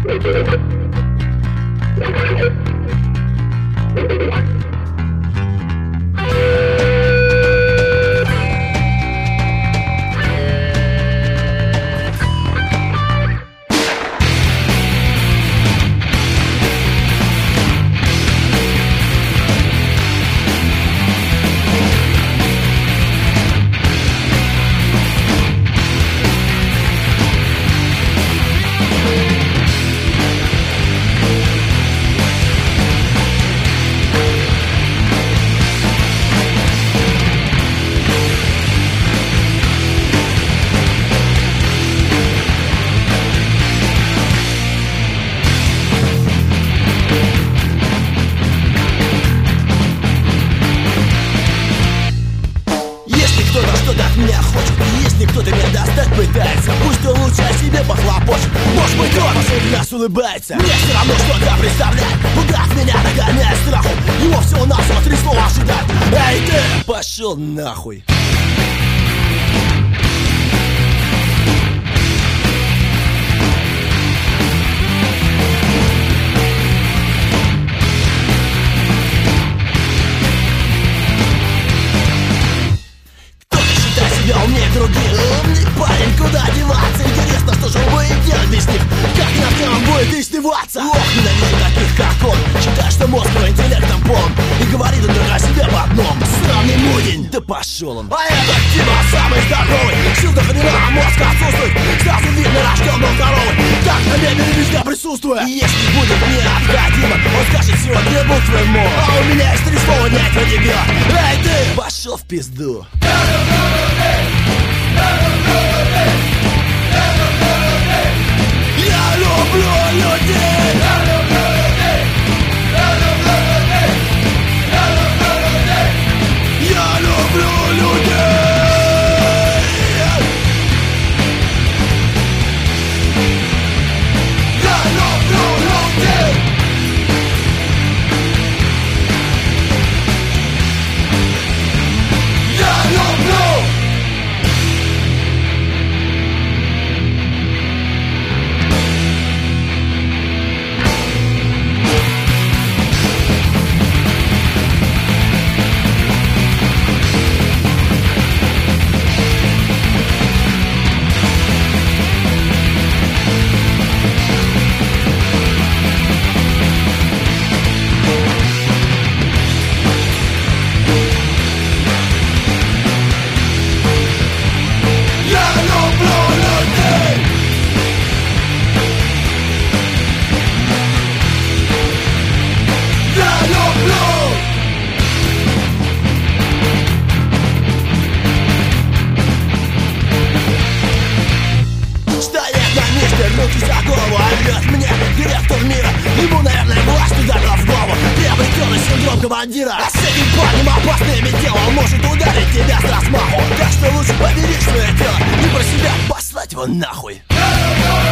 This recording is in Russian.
Меня хочет, если кто-то меня достать пытается, пусть он лучше о себе похлопочет. Может быть, он посреди нас улыбается. Мне все равно что-то представляет. Удав меня догоняет страхом. Его всего-навсего 3 слова ожидает. Эй, ты! Пошел нахуй. Я умнее других, умный парень, куда деваться? Интересно, что же он будет делать без них? Как над ним будет издеваться? Ох, ненавижу таких, как он. Считает, что мозг его интеллектом полон. И говорит он только о себе по одном. Сраный мудень, да пошел он. А этот Дима самый здоровый. Сил до хрена, а мозг отсутствует. Сразу видно, рожден был здоровый. Так на мебели везде присутствует. И если будет необходимо, он скажет сегодня был твой мозг. А у меня есть 3 слова, не этого дебила. Эй, ты! Пошел в пизду. Я люблю людей! Я люблю людей! Руки за голову, орёт мне директор мира. Ему, наверное, власть ударила в голову. Приобретенный синдром командира. А с этим парнем опасно иметь дело. Он может ударить тебя с размаху. Так что лучше поберечь свое тело. Не про себя послать его нахуй.